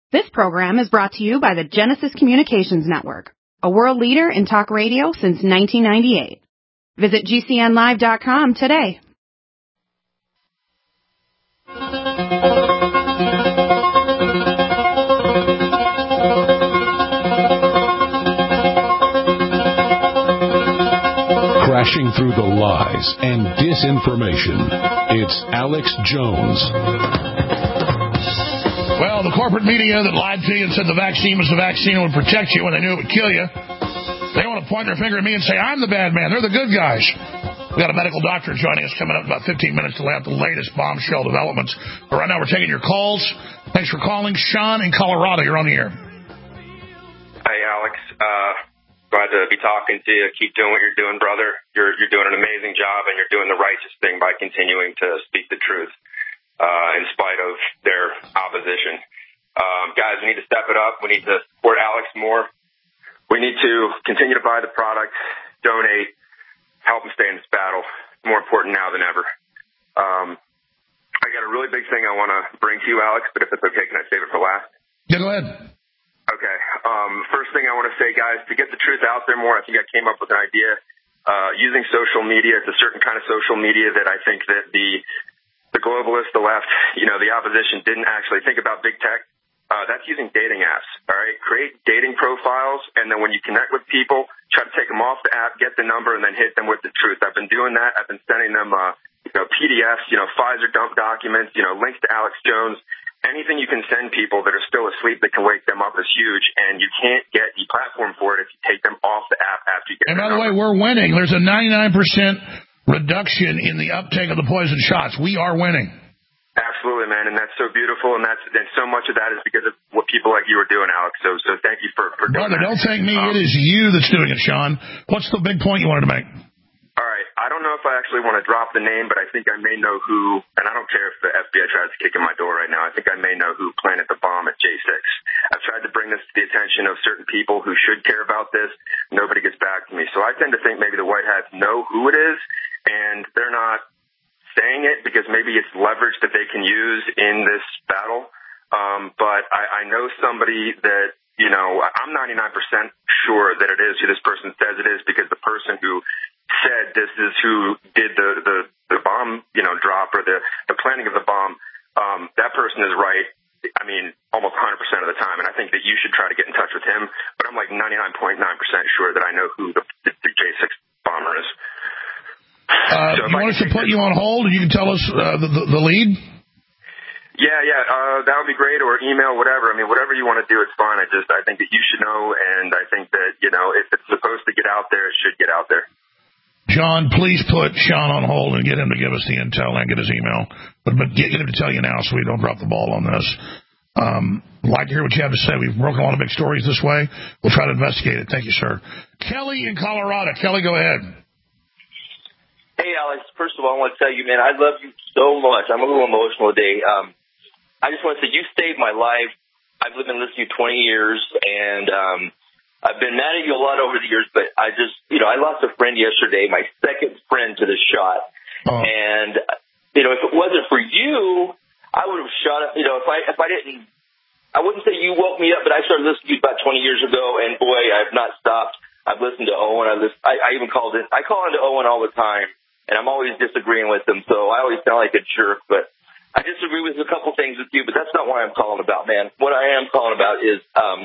This program is brought to you by the Genesis Communications Network, a world leader in talk radio since 1998. Visit GCNlive.com today. Crashing through the lies and disinformation, it's Alex Jones. Well, the corporate media that lied to you and said the vaccine was the vaccine and would protect you when they knew it would kill you, they want to point their finger at me and say, I'm the bad man. They're the good guys. We got a medical doctor joining us coming up in about 15 minutes to lay out the latest bombshell developments. But right now we're taking your calls. Thanks for calling. Sean in Colorado, you're on the air. Hey, Alex. Glad to be talking to you. Keep doing what you're doing, brother. You're doing an amazing job, and you're doing the righteous thing by continuing to speak the truth in spite of their opposition. Guys, we need to step it up. We need to support Alex more. We need to continue to buy the product, donate, help him stay in this battle. It's more important now than ever. I got a really big thing I want to bring to you, Alex, but if it's okay, can I save it for last? Yeah, go ahead. Okay. First thing I want to say, guys, to get the truth out there more, I think I came up with an idea using social media. It's a certain kind of social media that I think that the globalists, the left, the opposition didn't actually think about big tech. That's using dating apps, all right? Create dating profiles, and then when you connect with people, try to take them off the app, get the number, and then hit them with the truth. I've been doing that. I've been sending them, PDFs, Pfizer dump documents, links to Alex Jones. Anything you can send people that are still asleep that can wake them up is huge, and you can't get the platform for it if you take them off the app after you get And by the way, we're winning. There's a 99% reduction in the uptake of the poison shots. We are winning. Absolutely, man, and that's so beautiful, and so much of that is because of what people like you are doing, Alex. So thank you for doing Brother, that. Don't thank me. It is you that's doing it, Sean. What's the big point you wanted to make? All right. I don't know if I actually want to drop the name, but I think I may know who, and I don't care if the FBI tries to kick in my door right now. I think I may know who planted the bomb at J6. I've tried to bring this to the attention of certain people who should care about this. Nobody gets back to me. So I tend to think maybe the White Hats know who it is, and they're not saying it because maybe it's leverage that they can use in this battle. But I know somebody that, I'm 99% sure that it is who this person says it is, because the person who said this is who did the bomb, drop, or the planning of the bomb, that person is right. I mean, almost 100% of the time. And I think that you should try to get in touch with him. But I'm like 99.9% sure that I know who the J6 bomber is. You want us to put you on hold and you can tell us the lead? Yeah, that would be great, or email, whatever. I mean, whatever you want to do, it's fine. I think that you should know, and I think that, if it's supposed to get out there, it should get out there. John, please put Sean on hold and get him to give us the intel and get his email. But get him to tell you now so we don't drop the ball on this. I'd like to hear what you have to say. We've broken a lot of big stories this way. We'll try to investigate it. Thank you, sir. Kelly in Colorado. Kelly, go ahead. Hey, Alex. First of all, I want to tell you, man, I love you so much. I'm a little emotional today. I just want to say you saved my life. I've been listening to you 20 years, and I've been mad at you a lot over the years, but I just, I lost a friend yesterday, my second friend to the shot. Oh. And, if it wasn't for you, I would have shot up, if I didn't, I wouldn't say you woke me up, but I started listening to you about 20 years ago, and boy, I've not stopped. I've listened to Owen. I even call into Owen all the time, and I'm always disagreeing with him, so I always sound like a jerk, but I disagree with a couple things with you, but that's not what I'm calling about, man. What I am calling about is,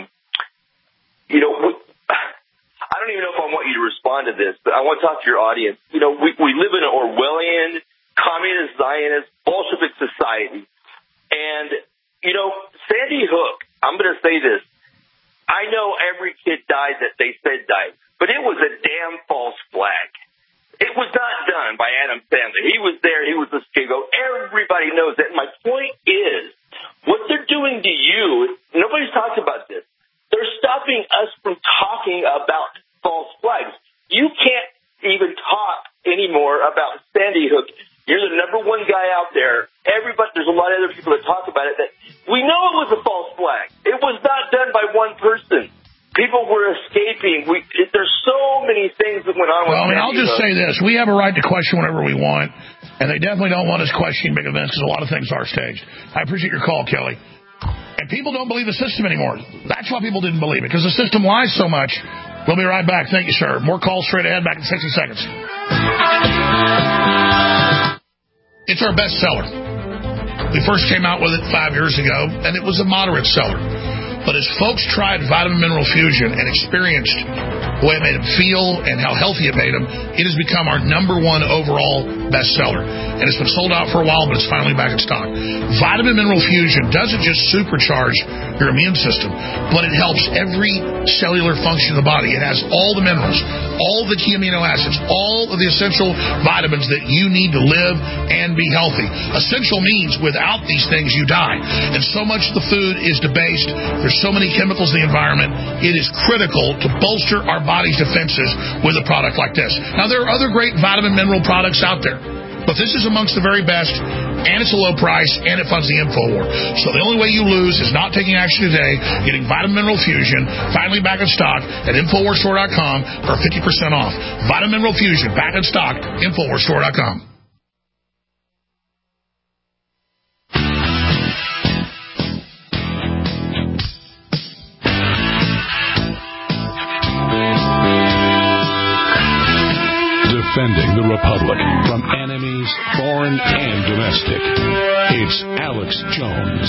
I don't even know if I want you to respond to this, but I want to talk to your audience. We live in an Orwellian, communist, Zionist, Bolshevik society. And, Sandy Hook, I'm going to say this. I know every kid died that they said died, but it was a damn false flag. It was not done by Adam Sandler. He was there. He was the scapegoat. Everybody knows that. My point is, what they're doing to you, nobody's talked about this. They're stopping us from talking about false flags. You can't even talk anymore about Sandy Hook. You're the number one guy out there. There's a lot of other people that talk about it. That we know it was a false flag. It was not done by one person. People were escaping. There's so many things that went on with Sandy Hook. I'll just say this. We have a right to question whatever we want, and they definitely don't want us questioning big events because a lot of things are staged. I appreciate your call, Kelly. And people don't believe the system anymore. That's why people didn't believe it, because the system lies so much. We'll be right back. Thank you, sir. More calls straight ahead, back in 60 seconds. It's our best seller. We first came out with it 5 years ago, and it was a moderate seller. But as folks tried Vitamin Mineral Fusion and experienced the way it made them feel and how healthy it made them, it has become our #1 overall bestseller. And it's been sold out for a while, but it's finally back in stock. Vitamin Mineral Fusion doesn't just supercharge your immune system, but it helps every cellular function of the body. It has all the minerals, all the key amino acids, all of the essential vitamins that you need to live and be healthy. Essential means without these things you die. And so much of the food is debased. There's so many chemicals in the environment. It is critical to bolster our body's defenses with a product like this. Now, there are other great vitamin mineral products out there, but this is amongst the very best, and it's a low price, and it funds the InfoWar. So the only way you lose is not taking action today, getting Vitamin Mineral Fusion, finally back in stock at InfoWarsStore.com for 50% off. Vitamin Mineral Fusion, back in stock, InfoWarsStore.com. Defending the Republic from enemies, foreign and domestic. It's Alex Jones.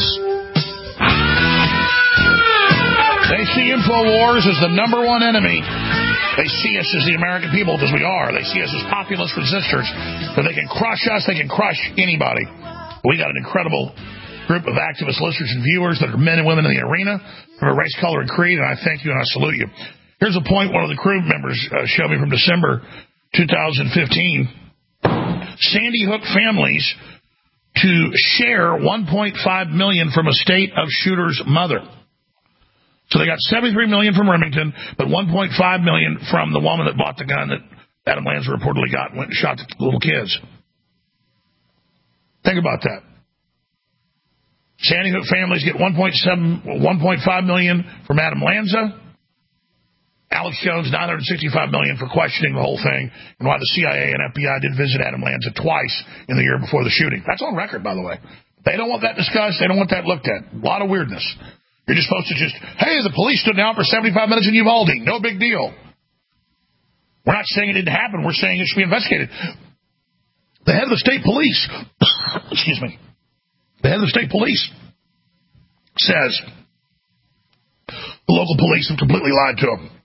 They see InfoWars as the #1 enemy. They see us as the American people, because we are. They see us as populist resistors. So they can crush us, they can crush anybody. We got an incredible group of activist listeners and viewers that are men and women in the arena from a race, color, and creed, and I thank you and I salute you. Here's a point one of the crew members showed me from December 2015. Sandy Hook families to share $1.5 million from estate of shooter's mother. So they got $73 million from Remington, but $1.5 million from the woman that bought the gun that Adam Lanza reportedly got and went and shot the little kids. Think about that. Sandy Hook families get $1.5 million from Adam Lanza. Alex Jones, $965 million for questioning the whole thing, and why the CIA and FBI did visit Adam Lanza twice in the year before the shooting. That's on record, by the way. They don't want that discussed. They don't want that looked at. A lot of weirdness. You're just supposed to hey, the police stood down for 75 minutes in Uvalde. No big deal. We're not saying it didn't happen. We're saying it should be investigated. The head of the state police, excuse me, the head of the state police says the local police have completely lied to him.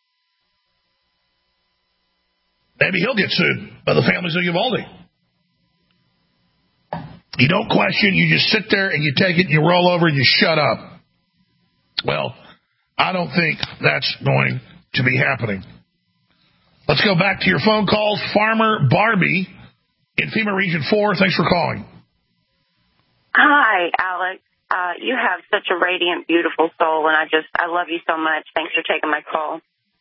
Maybe he'll get sued by the families of Uvalde. You don't question, you just sit there and you take it and you roll over and you shut up. Well, I don't think that's going to be happening. Let's go back to your phone calls. Farmer Barbie in FEMA Region 4, thanks for calling. Hi, Alex. You have such a radiant, beautiful soul, and I love you so much. Thanks for taking my call.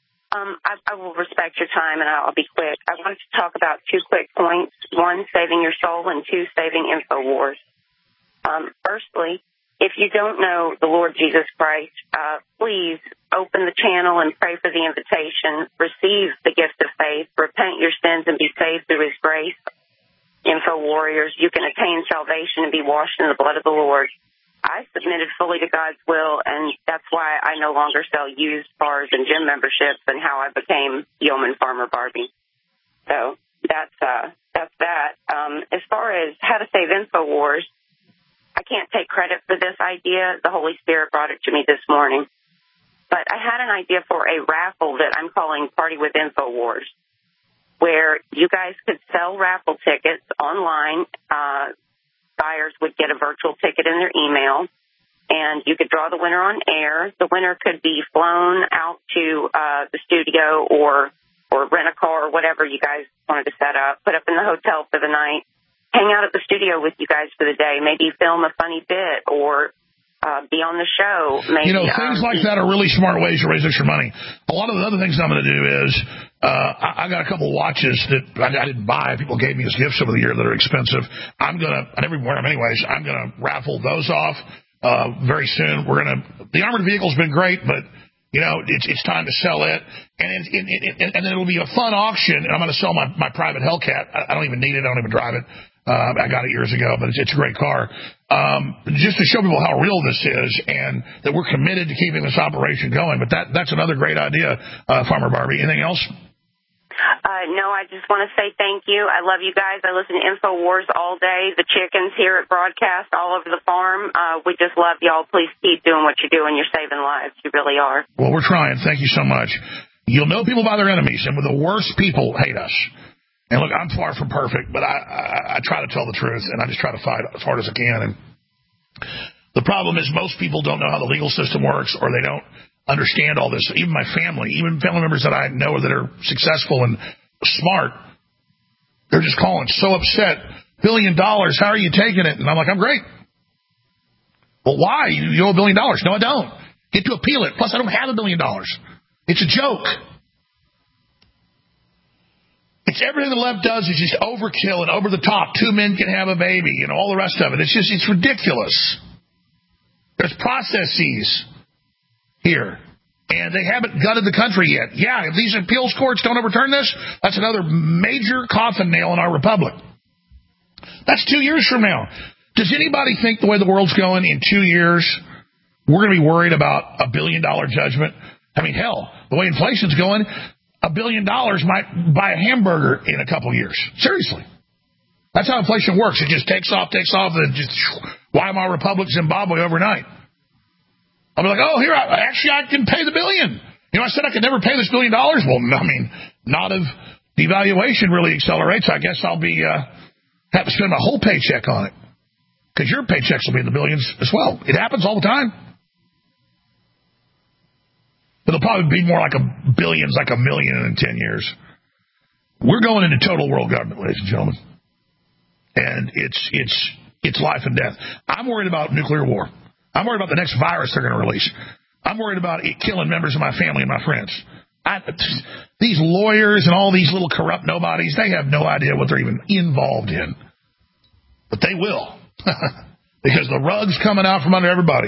I will respect your time, and I'll be quick. I wanted to talk about 2 quick points. 1, saving your soul, and 2, saving InfoWars. Firstly, if you don't know the Lord Jesus Christ, please open the channel and pray for the invitation. Receive the gift of faith. Repent your sins and be saved through His grace. Info Warriors, you can attain salvation and be washed in the blood of the Lord. I submitted fully to God's will, and that's why I no longer sell used bars and gym memberships, and how I became Yeoman Farmer Barbie. So that's that. As far as how to save InfoWars, I can't take credit for this idea. The Holy Spirit brought it to me this morning. But I had an idea for a raffle that I'm calling Party with InfoWars, where you guys could sell raffle tickets online. Buyers would get a virtual ticket in their email, and you could draw the winner on air. The winner could be flown out to the studio or rent a car or whatever you guys wanted to set up, put up in the hotel for the night, hang out at the studio with you guys for the day, maybe film a funny bit or be on the show. Maybe, things like that are really smart ways to raise extra money. A lot of the other things I'm going to do is I got a couple of watches that I didn't buy. People gave me as gifts over the year that are expensive. I never wear them anyways. I'm going to raffle those off very soon. The armored vehicle's been great, but it's time to sell it. And then it'll be a fun auction, and I'm going to sell my private Hellcat. I don't even need it. I don't even drive it. I got it years ago, but it's a great car. just to show people how real this is and that we're committed to keeping this operation going. But that's another great idea, Farmer Barbie. Anything else? No, I just want to say thank you. I love you guys. I listen to InfoWars all day. The chickens here at broadcast all over the farm. We just love y'all. Please keep doing what you're doing. You're saving lives. You really are. Well, we're trying. Thank you so much. You'll know people by their enemies, and the worst people hate us. And look, I'm far from perfect, but I try to tell the truth, and I just try to fight as hard as I can. And the problem is most people don't know how the legal system works, or they don't understand all this. Even my family, even family members that I know that are successful and smart, they're just calling so upset. $1 billion, how are you taking it? And I'm like, I'm great. Well, why? You owe $1 billion. No, I don't. Get to appeal it. Plus, I don't have $1 billion. It's a joke. It's everything the left does is just overkill and over the top. 2 men can have a baby and all the rest of it. It's ridiculous. There's processes here, and they haven't gutted the country yet. Yeah, if these appeals courts don't overturn this, that's another major coffin nail in our republic. That's 2 years from now. Does anybody think the way the world's going in 2 years, we're going to be worried about a $1 billion judgment? I mean, hell, the way inflation's going, $1 billion might buy a hamburger in a couple years. Seriously. That's how inflation works. It just takes off, and just Weimar Republic, Zimbabwe overnight. I'll be like, oh, here, I can pay the $1 billion. You know, I said I could never pay this $1 billion. Well, I mean, not if devaluation really accelerates. I guess I'll be have to spend my whole paycheck on it, because your paychecks will be in the billions as well. It happens all the time. It'll probably be more like billions, like $1 million in 10 years. We're going into total world government, ladies and gentlemen. And it's life and death. I'm worried about nuclear war. I'm worried about the next virus they're going to release. I'm worried about it killing members of my family and my friends. These lawyers and all these little corrupt nobodies, they have no idea what they're even involved in. But they will. Because the rug's coming out from under everybody.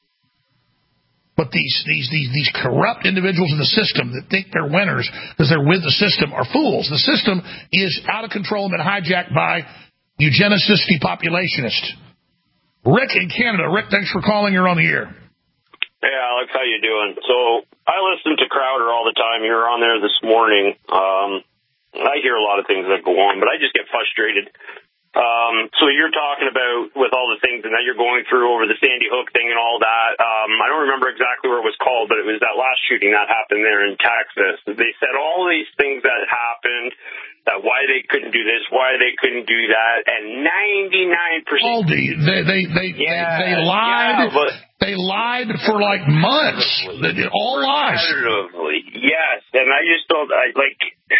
But these corrupt individuals in the system that think they're winners because they're with the system are fools. The system is out of control and been hijacked by eugenicists, depopulationists. Rick in Canada. Rick, thanks for calling. You're on the air. Hey, Alex, how you doing? So I listen to Crowder all the time. You were on there this morning. I hear a lot of things that go on, but I just get frustrated. So you're talking about with all the things and that you're going through over the Sandy Hook thing and all that. I don't remember exactly what it was called, but it was that last shooting that happened there in Texas. They said all these things that happened, that why they couldn't do this, why they couldn't do that, and 99%. Aldi, they lied. Yeah, they lied for like months. All lies. Yes, and I just don't like.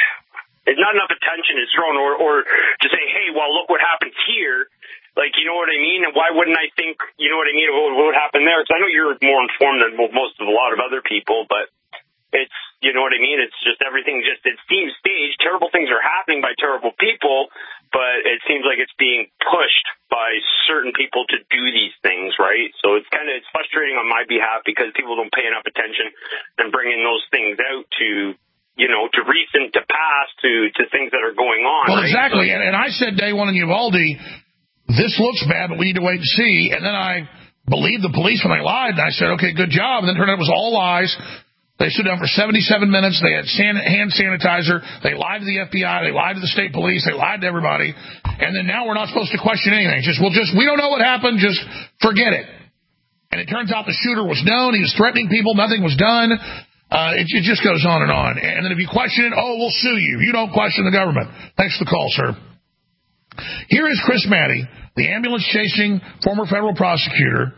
Not enough attention is thrown, or to say, hey, well, look what happened here. Like, you know what I mean? And why wouldn't I think, you know what I mean, of what would happen there? Because I know you're more informed than most of a lot of other people, but it's, you know what I mean? It's just everything it seems staged. Terrible things are happening by terrible people, but it seems like it's being pushed by certain people to do these things, right? So it's frustrating on my behalf because people don't pay enough attention and bringing those things out to, you know, to recent, to past, to things that are going on. Well, right? exactly. And I said day one in Uvalde, this looks bad, but we need to wait and see. And then I believed the police when they lied, and I said, okay, good job. And then it turned out it was all lies. They stood down for 77 minutes. They had hand sanitizer. They lied to the FBI. They lied to the state police. They lied to everybody. And then now we're not supposed to question anything. We don't know what happened. Just forget it. And it turns out the shooter was known. He was threatening people. Nothing was done. It just goes on and on. And then if you question it, we'll sue you. You don't question the government. Thanks for the call, sir. Here is Chris Maddy, the ambulance-chasing former federal prosecutor,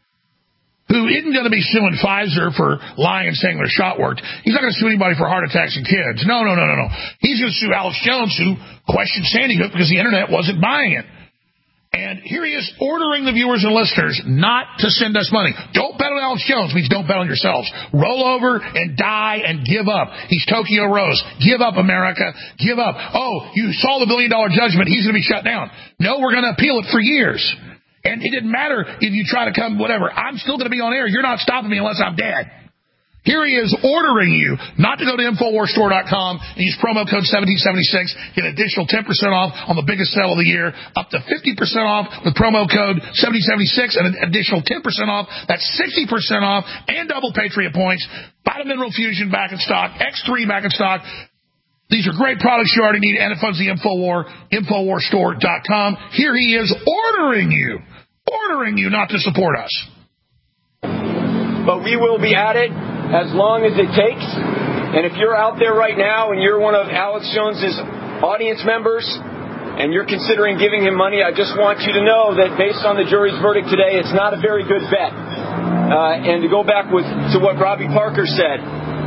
who isn't going to be suing Pfizer for lying and saying their shot worked. He's not going to sue anybody for heart attacks in kids. No. He's going to sue Alex Jones, who questioned Sandy Hook because the Internet wasn't buying it. And here he is ordering the viewers and listeners not to send us money. Don't bet on Alex Jones means don't bet on yourselves. Roll over and die and give up. He's Tokyo Rose. Give up, America. Give up. Oh, you saw the $1 billion judgment. He's going to be shut down. No, we're going to appeal it for years. And it didn't matter if you try to come, whatever. I'm still going to be on air. You're not stopping me unless I'm dead. Here he is ordering you not to go to InfoWarsStore.com and use promo code 1776, get an additional 10% off on the biggest sale of the year, up to 50% off with promo code 1776 and an additional 10% off. That's 60% off and double Patriot points. Vitamin Mineral Fusion back in stock, X3 back in stock. These are great products you already need, and it funds the InfoWar, InfoWarsStore.com. Here he is ordering you not to support us. But we will be at it as long as it takes. And if you're out there right now and you're one of Alex Jones's audience members and you're considering giving him money, I just want you to know that based on the jury's verdict today, it's not a very good bet. And to go back to what Robbie Parker said,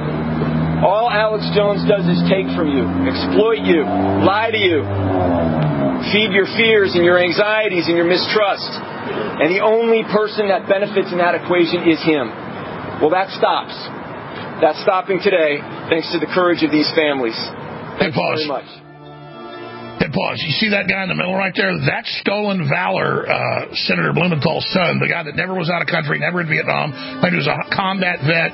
all Alex Jones does is take from you, exploit you, lie to you, feed your fears and your anxieties and your mistrust. And the only person that benefits in that equation is him. Well, that stops. That's stopping today, thanks to the courage of these families. Thank you very much. Hey, pause. You see that guy in the middle right there? That's Stolen Valor, Senator Blumenthal's son, the guy that never was out of country, never in Vietnam, but he was a combat vet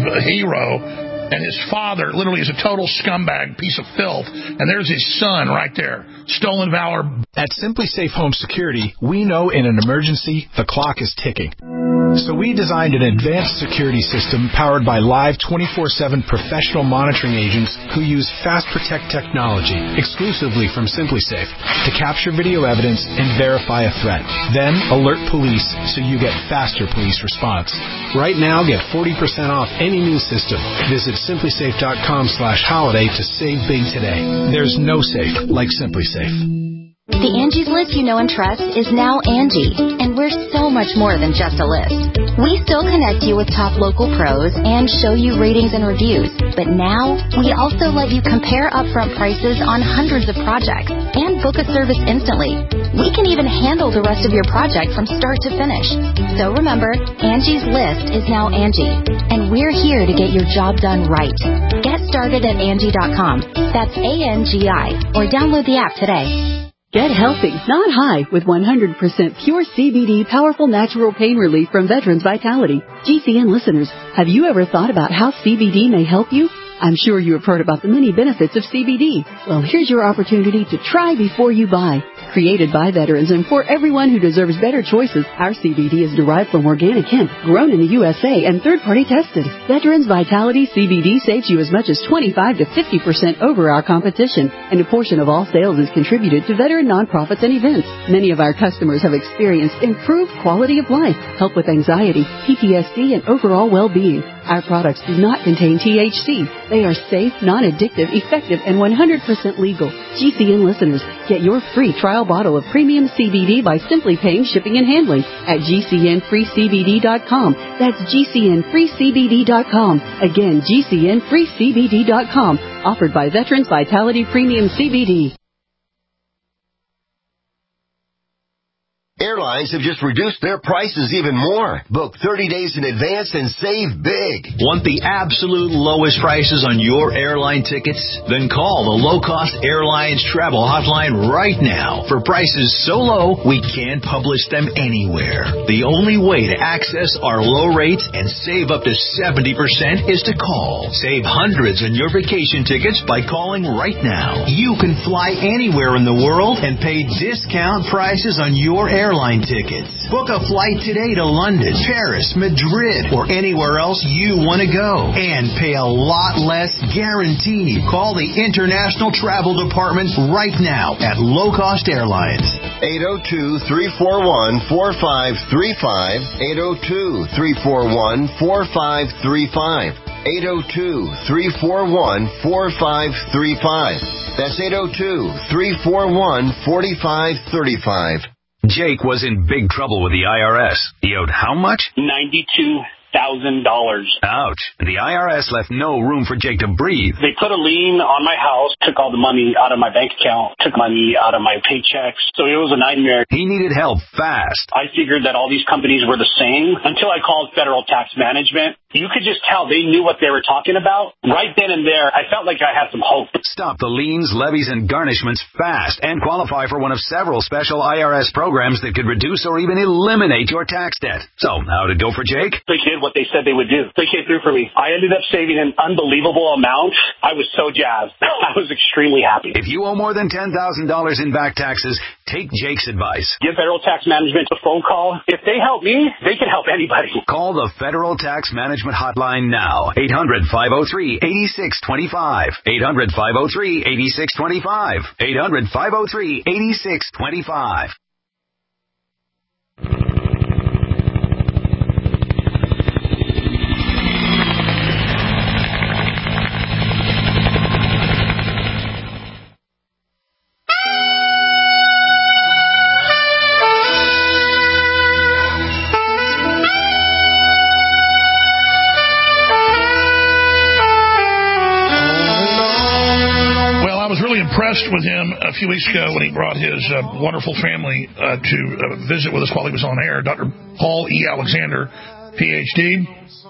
hero. And his father literally is a total scumbag, piece of filth. And there's his son right there. Stolen Valor. At Simply Safe Home Security, we know in an emergency, the clock is ticking. So we designed an advanced security system powered by live 24/7 professional monitoring agents who use Fast Protect technology exclusively from Simply Safe to capture video evidence and verify a threat. Then alert police so you get faster police response. Right now, get 40% off any new system. Visit simplysafe.com/holiday to save big today. There's no safe like Simply Safe. The Angie's List you know and trust is now Angie, and we're so much more than just a list. We still connect you with top local pros and show you ratings and reviews, but now we also let you compare upfront prices on hundreds of projects and book a service instantly. We can even handle the rest of your project from start to finish. So remember, Angie's List is now Angie, and we're here to get your job done right. Get started at Angie.com. That's ANGI, or download the app today. Get healthy, not high, with 100% pure CBD powerful natural pain relief from Veterans Vitality. GCN listeners, have you ever thought about how CBD may help you? I'm sure you have heard about the many benefits of CBD. Well, here's your opportunity to try before you buy. Created by veterans and for everyone who deserves better choices, our CBD is derived from organic hemp, grown in the USA, and third-party tested. Veterans Vitality CBD saves you as much as 25 to 50% over our competition, and a portion of all sales is contributed to veteran nonprofits and events. Many of our customers have experienced improved quality of life, help with anxiety, PTSD, and overall well-being. Our products do not contain THC. They are safe, non-addictive, effective, and 100% legal. GCN listeners, get your free trial bottle of premium CBD by simply paying shipping and handling at GCNFreeCBD.com. That's GCNFreeCBD.com. Again, GCNFreeCBD.com. Offered by Veterans Vitality Premium CBD. Airlines have just reduced their prices even more. Book 30 days in advance and save big. Want the absolute lowest prices on your airline tickets? Then call the Low Cost Airlines Travel Hotline right now. For prices so low, we can't publish them anywhere. The only way to access our low rates and save up to 70% is to call. Save hundreds on your vacation tickets by calling right now. You can fly anywhere in the world and pay discount prices on your airline tickets. Book a flight today to London, Paris, Madrid, or anywhere else you want to go. And pay a lot less guaranteed. Call the International Travel Department right now at Low Cost Airlines. 802-341-4535. 802-341-4535. 802-341-4535. That's 802-341-4535. Jake was in big trouble with the IRS. He owed how much? $92,000. Ouch. And the IRS left no room for Jake to breathe. They put a lien on my house, took all the money out of my bank account, took money out of my paychecks. So it was a nightmare. He needed help fast. I figured that all these companies were the same until I called Federal Tax Management. you could just tell they knew what they were talking about. Right then and there, I felt like I had some hope. Stop the liens, levies, and garnishments fast and qualify for one of several special IRS programs that could reduce or even eliminate your tax debt. So, how did it go for Jake? They did what they said they would do. They came through for me. I ended up saving an unbelievable amount. I was so jazzed. I was extremely happy. If you owe more than $10,000 in back taxes, take Jake's advice. Give Federal Tax Management a phone call. If they help me, they can help anybody. Call the Federal Tax Management Hotline now. 800-503-8625. 800-503-8625. 800-503-8625. Impressed with him a few weeks ago when he brought his wonderful family to visit with us while he was on air. Dr. Paul E. Alexander, Ph.D.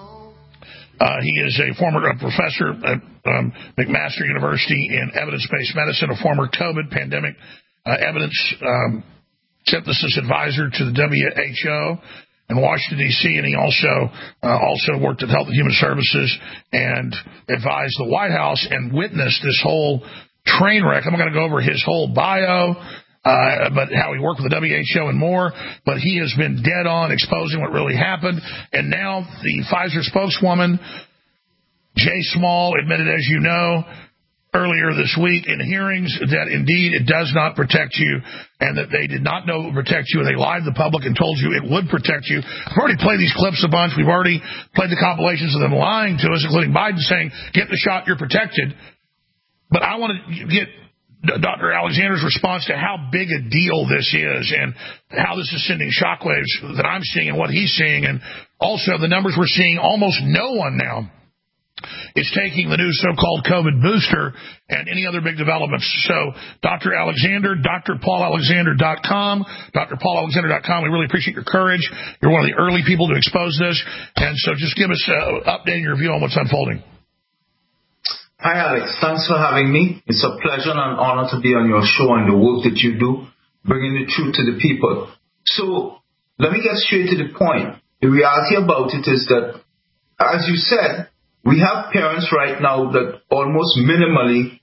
He is a former professor at McMaster University in evidence-based medicine, a former COVID pandemic evidence synthesis advisor to the WHO in Washington, D.C., and he also worked at Health and Human Services and advised the White House and witnessed this whole train wreck. I'm not going to go over his whole bio, but how he worked with the WHO and more. But he has been dead on exposing what really happened. And now the Pfizer spokeswoman, Jay Small, admitted, as you know, earlier this week in hearings that indeed it does not protect you and that they did not know it would protect you, and they lied to the public and told you it would protect you. I've already played these clips a bunch. We've already played the compilations of them lying to us, including Biden saying, get the shot, you're protected. But I want to get Dr. Alexander's response to how big a deal this is and how this is sending shockwaves that I'm seeing and what he's seeing. And also the numbers we're seeing, almost no one now is taking the new so-called COVID booster and any other big developments. So Dr. Alexander, drpaulalexander.com, drpaulalexander.com. We really appreciate your courage. You're one of the early people to expose this. And so just give us an update and your view on what's unfolding. Hi, Alex. Thanks for having me. It's a pleasure and an honor to be on your show and the work that you do, bringing the truth to the people. So let me get straight to the point. The reality about it is that, as you said, we have parents right now that almost minimally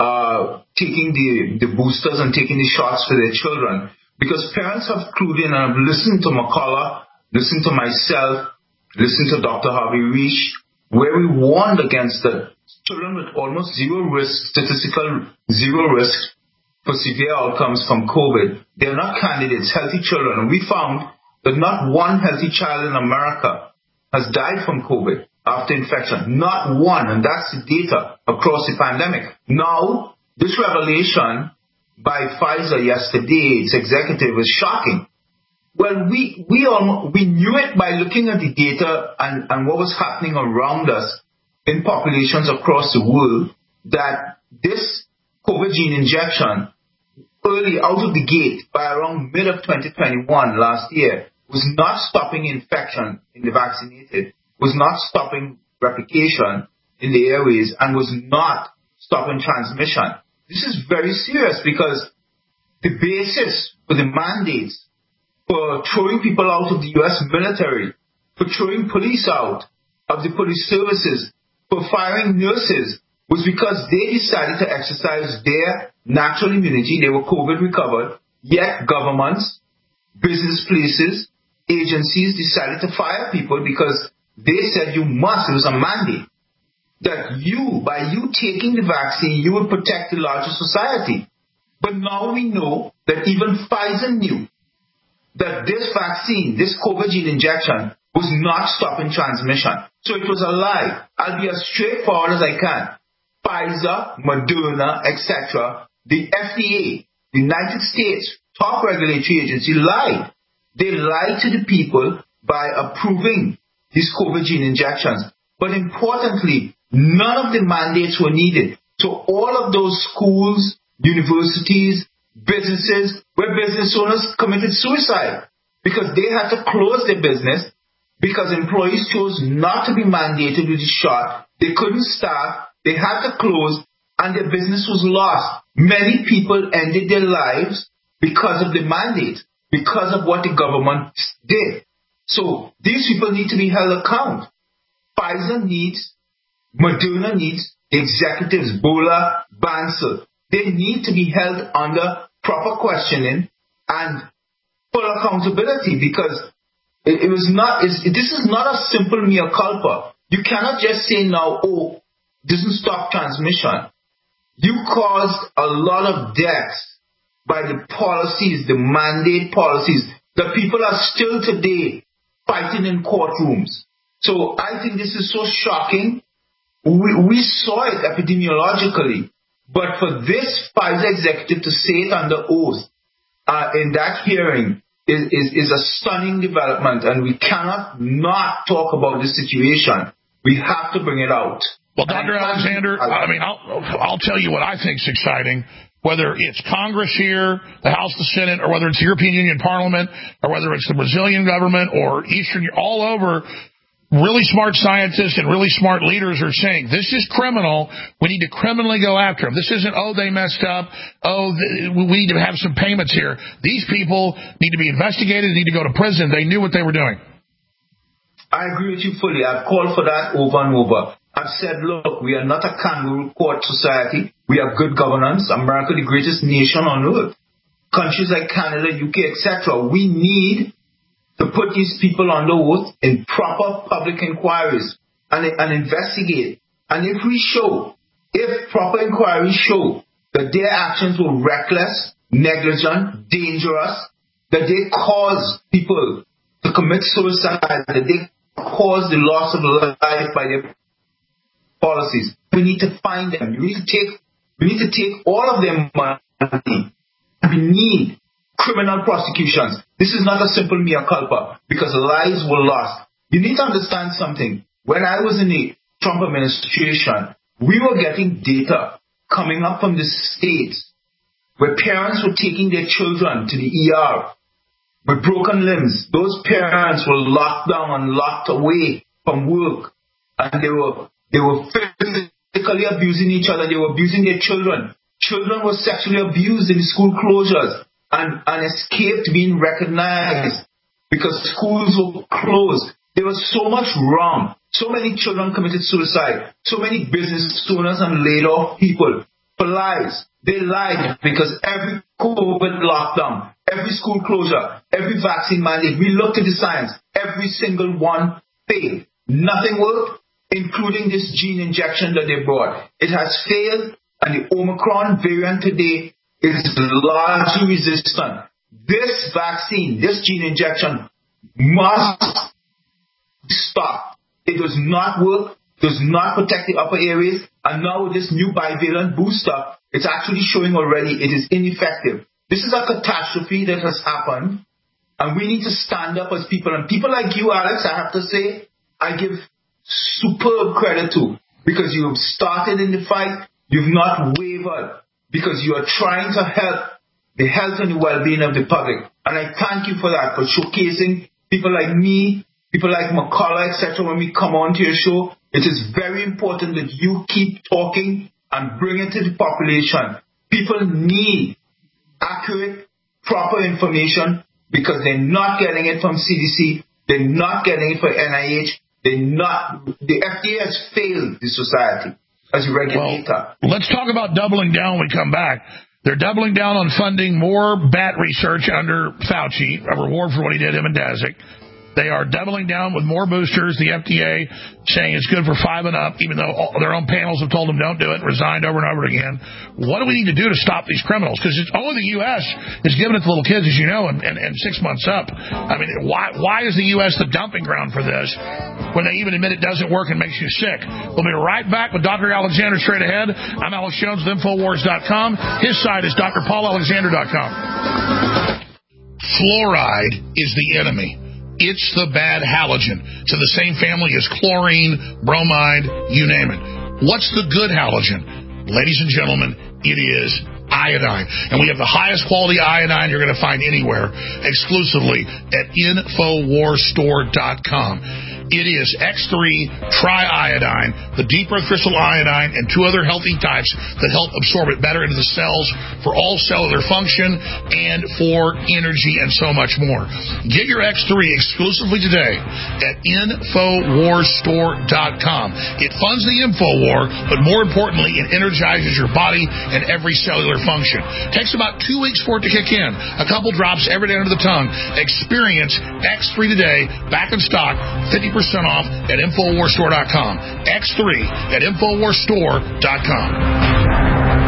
taking the boosters and taking the shots for their children, because parents have clued in and have listened to McCullough, listened to myself, listened to Dr. Harvey Reich, where we warned against the children with almost zero risk, statistical zero risk for severe outcomes from COVID. They're not candidates, healthy children. And we found that not one healthy child in America has died from COVID after infection. Not one. And that's the data across the pandemic. Now, this revelation by Pfizer yesterday, its executive, is shocking. Well, we knew it by looking at the data and what was happening around us in populations across the world, that this COVID gene injection early out of the gate by around mid of 2021 last year was not stopping infection in the vaccinated, was not stopping replication in the airways, and was not stopping transmission. This is very serious because the basis for the mandates for throwing people out of the U.S. military, for throwing police out of the police services, for firing nurses, was because they decided to exercise their natural immunity. They were COVID recovered, yet governments, business places, agencies decided to fire people because they said you must. It was a mandate that by you taking the vaccine, you would protect the larger society. But now we know that even Pfizer knew that this vaccine, this COVID gene injection, was not stopping transmission. So it was a lie. I'll be as straightforward as I can. Pfizer, Moderna, etc., the FDA, the United States top regulatory agency, lied. They lied to the people by approving these COVID gene injections. But importantly, none of the mandates were needed. So all of those schools, universities, businesses, where business owners committed suicide because they had to close their business because employees chose not to be mandated with the shot. They couldn't start. They had to close, and their business was lost. Many people ended their lives because of the mandate, because of what the government did. So these people need to be held account. Pfizer needs, Moderna needs, the executives, Bola, Bansal, they need to be held under proper questioning and full accountability, because this is not a simple mea culpa. You cannot just say now, oh, doesn't stop transmission. You caused a lot of deaths by the policies, the mandate policies. The people are still today fighting in courtrooms. So I think this is so shocking. We saw it epidemiologically, but for this Pfizer executive to say it under oath in that hearing is a stunning development, and we cannot not talk about this situation. We have to bring it out. Well, Dr. Alexander, I mean, I'll tell you what I think is exciting. Whether it's Congress here, the House, the Senate, or whether it's the European Union Parliament, or whether it's the Brazilian government or Eastern, all over, really smart scientists and really smart leaders are saying, this is criminal. We need to criminally go after them. This isn't, oh, they messed up. Oh, we need to have some payments here. These people need to be investigated, need to go to prison. They knew what they were doing. I agree with you fully. I've called for that over and over. I've said, look, we are not a kangaroo court society. We have good governance. America, the greatest nation on earth. Countries like Canada, UK, etc. We need to put these people under oath in proper public inquiries and investigate. And if proper inquiries show that their actions were reckless, negligent, dangerous, that they caused people to commit suicide, that they caused the loss of life by their policies, we need to find them. We need to take all of their money. We need criminal prosecutions. This is not a simple mea culpa, because lives were lost. You need to understand something. When I was in the Trump administration, we were getting data coming up from the states where parents were taking their children to the ER with broken limbs. Those parents were locked down and locked away from work, and they were physically abusing each other. They were abusing their children. Children were sexually abused in the school closures and escaped being recognized because schools were closed. There was so much wrong. So many children committed suicide. So many business owners and laid off people for lies. They lied because every COVID lockdown, every school closure, every vaccine mandate, we looked at the science. Every single one failed. Nothing worked, including this gene injection that they brought. It has failed, and the Omicron variant today is largely resistant. This vaccine, this gene injection must stop. It does not work, does not protect the upper areas, and now with this new bivalent booster, it's actually showing already it is ineffective. This is a catastrophe that has happened, and we need to stand up as people. And people like you, Alex, I have to say, I give superb credit to, because you have started in the fight, you've not wavered, because you are trying to help the health and the well-being of the public. And I thank you for that, for showcasing people like me, people like McCullough, etc. When we come on to your show, it is very important that you keep talking and bring it to the population. People need accurate, proper information, because they're not getting it from CDC, they're not getting it from NIH, the FDA has failed the society as a regulator. Well, let's talk about doubling down when we come back. They're doubling down on funding more bat research under Fauci, a reward for what he did, him and Daszak. They are doubling down with more boosters. The FDA saying it's good for 5 and up, even though their own panels have told them don't do it, resigned over and over again. What do we need to do to stop these criminals? Because it's only the U.S. is giving it to little kids, as you know, and 6 months up. I mean, why is the U.S. the dumping ground for this when they even admit it doesn't work and makes you sick? We'll be right back with Dr. Alexander straight ahead. I'm Alex Jones with Infowars.com. His site is drpaulalexander.com. Fluoride is the enemy. It's the bad halogen. It's in the same family as chlorine, bromide, you name it. What's the good halogen? Ladies and gentlemen, it is iodine. And we have the highest quality iodine you're going to find anywhere, exclusively at InfoWarsStore.com. It is X3 triiodine, the deep earth crystal iodine, and 2 other healthy types that help absorb it better into the cells for all cellular function and for energy and so much more. Get your X3 exclusively today at InfoWarsStore.com. It funds the InfoWar, but more importantly, it energizes your body and every cellular function. It takes about 2 weeks for it to kick in. A couple drops every day under the tongue. Experience X3 today, back in stock, 50% off at InfoWarsStore.com. X3 at InfoWarsStore.com.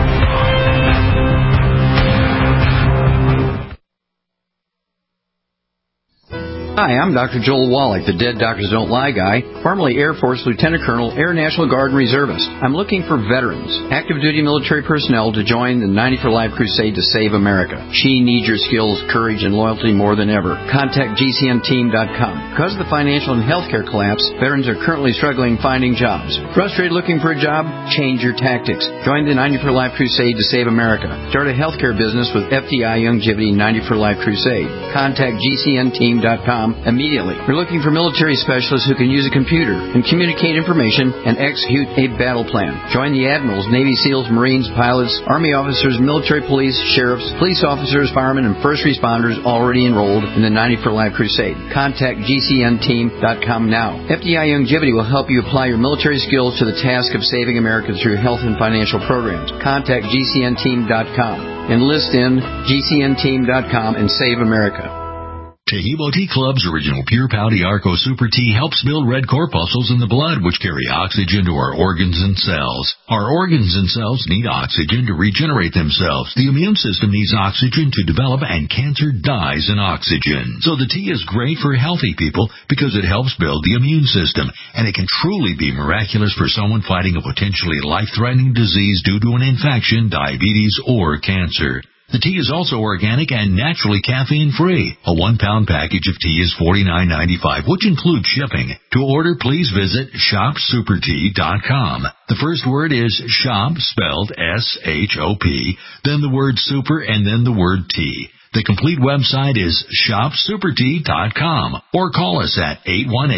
Hi, I'm Dr. Joel Wallach, the Dead Doctors Don't Lie guy, formerly Air Force Lieutenant Colonel, Air National Guard and Reservist. I'm looking for veterans, active duty military personnel to join the 90 for Life crusade to save America. She needs your skills, courage, and loyalty more than ever. Contact GCNteam.com. Because of the financial and healthcare collapse, veterans are currently struggling finding jobs. Frustrated looking for a job? Change your tactics. Join the 90 for Life crusade to save America. Start a healthcare business with FDI Youngevity 90 for Life crusade. Contact GCNteam.com immediately. We're looking for military specialists who can use a computer and communicate information and execute a battle plan. Join the admirals, Navy SEALs, Marines, pilots, Army officers, military police, sheriffs, police officers, firemen, and first responders already enrolled in the 90 for Life crusade. Contact GCNteam.com now. FDI Youngevity will help you apply your military skills to the task of saving America through health and financial programs. Contact GCNteam.com. Enlist in GCNteam.com and save America. Taheebo Tea Club's original Pure Pouty Arco Super Tea helps build red corpuscles in the blood, which carry oxygen to our organs and cells. Our organs and cells need oxygen to regenerate themselves. The immune system needs oxygen to develop, and cancer dies in oxygen. So the tea is great for healthy people because it helps build the immune system, and it can truly be miraculous for someone fighting a potentially life-threatening disease due to an infection, diabetes, or cancer. The tea is also organic and naturally caffeine-free. A 1-pound package of tea is $49.95, which includes shipping. To order, please visit ShopSuperTea.com. The first word is shop, spelled S-H-O-P, then the word super, and then the word tea. The complete website is ShopSuperTea.com, or call us at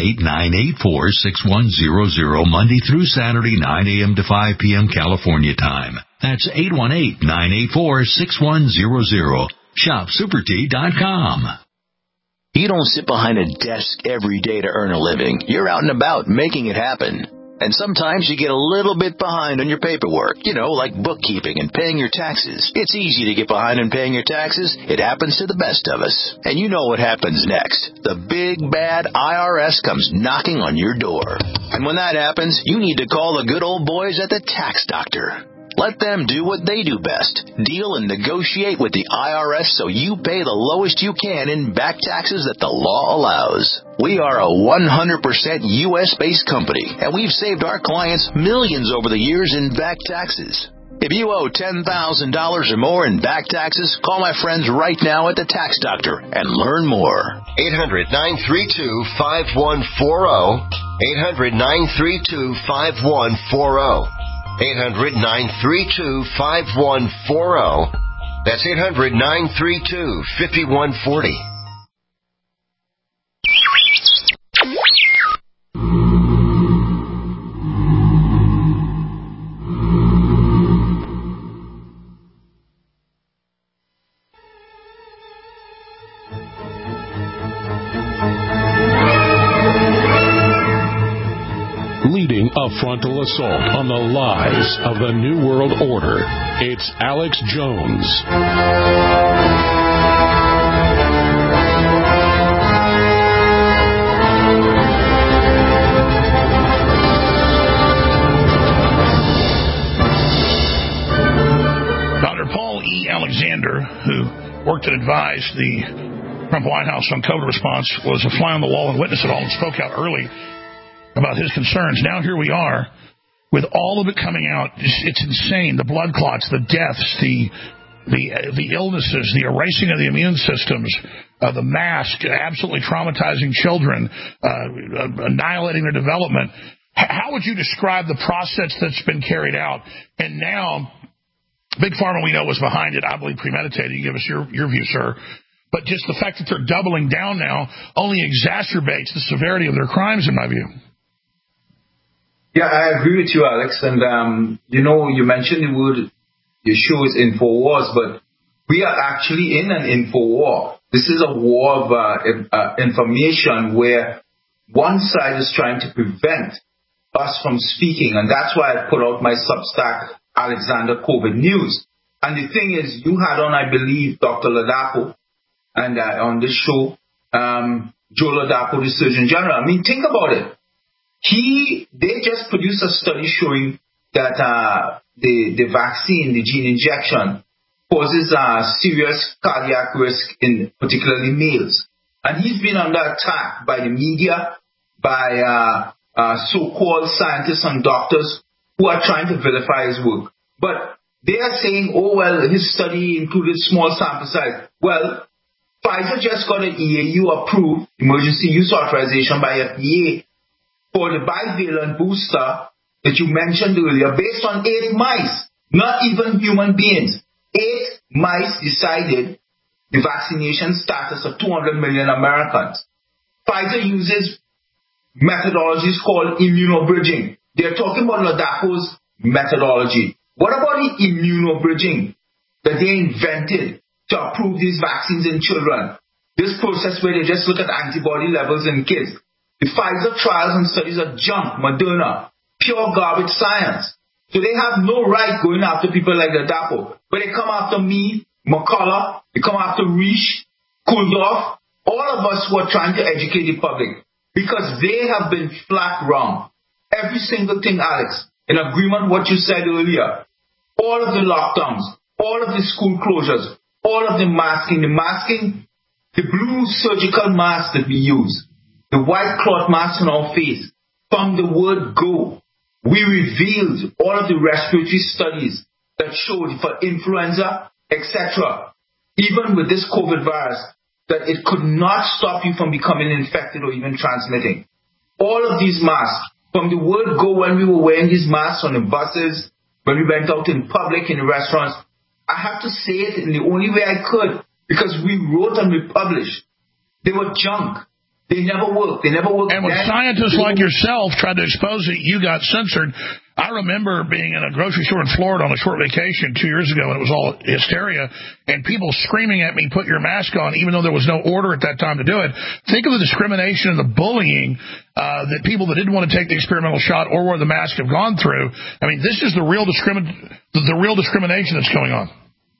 818-984-6100, Monday through Saturday, 9 a.m. to 5 p.m. California time. That's 818-984-6100. ShopSuperTea.com. You don't sit behind a desk every day to earn a living. You're out and about making it happen. And sometimes you get a little bit behind on your paperwork, like bookkeeping and paying your taxes. It's easy to get behind on paying your taxes. It happens to the best of us. And you know what happens next. The big, bad IRS comes knocking on your door. And when that happens, you need to call the good old boys at the Tax Doctor. Let them do what they do best. Deal and negotiate with the IRS so you pay the lowest you can in back taxes that the law allows. We are a 100% U.S.-based company, and we've saved our clients millions over the years in back taxes. If you owe $10,000 or more in back taxes, call my friends right now at the Tax Doctor and learn more. 800-932-5140. 800-932-5140. 800-932-5140. That's 800-932-5140. Leading a frontal assault on the lies of the New World Order, it's Alex Jones. Dr. Paul E. Alexander, who worked and advised the Trump White House on COVID response, was a fly on the wall and witness it all and spoke out early about his concerns. Now here we are with all of it coming out. It's insane. The blood clots, the deaths, the illnesses, the erasing of the immune systems, the mask, absolutely traumatizing children, annihilating their development. How would you describe the process that's been carried out? And now Big Pharma, we know, was behind it, I believe premeditated. You give us your view, sir. But just the fact that they're doubling down now only exacerbates the severity of their crimes, in my view. Yeah, I agree with you, Alex. And, you mentioned the word, your show is InfoWars, but we are actually in an info war. This is a war of information where one side is trying to prevent us from speaking. And that's why I put out my Substack, Alexander COVID News. And the thing is, you had on, I believe, Dr. Ladapo, and on this show, Joe Ladapo, the Surgeon General. I mean, think about it. They just produced a study showing that the vaccine, the gene injection, causes serious cardiac risk in particularly males. And he's been under attack by the media, by so-called scientists and doctors who are trying to vilify his work. But they are saying, oh, well, his study included small sample size. Well, Pfizer just got an EAU-approved emergency use authorization by FDA for the bivalent booster that you mentioned earlier, based on 8 mice, not even human beings. 8 mice decided the vaccination status of 200 million Americans. Pfizer uses methodologies called immunobridging. They're talking about Ladapo's methodology. What about the immunobridging that they invented to approve these vaccines in children? This process where they just look at antibody levels in kids. The Pfizer trials and studies are junk, Moderna, pure garbage science. So they have no right going after people like Ladapo. But they come after me, McCullough, they come after Risch, Kulldorff, all of us who are trying to educate the public. Because they have been flat wrong. Every single thing, Alex, in agreement with what you said earlier. All of the lockdowns, all of the school closures, all of the masking, the blue surgical mask that we use, the white cloth mask on our face, from the word go, we revealed all of the respiratory studies that showed for influenza, etc., even with this COVID virus, that it could not stop you from becoming infected or even transmitting. All of these masks, from the word go when we were wearing these masks on the buses, when we went out in public, in the restaurants, I have to say it in the only way I could, because we wrote and we published. They were junk. They never worked. And when scientists like yourself tried to expose it, you got censored. I remember being in a grocery store in Florida on a short vacation 2 years ago, and it was all hysteria, and people screaming at me, put your mask on, even though there was no order at that time to do it. Think of the discrimination and the bullying that people that didn't want to take the experimental shot or wear the mask have gone through. I mean, this is the real discrimination that's going on.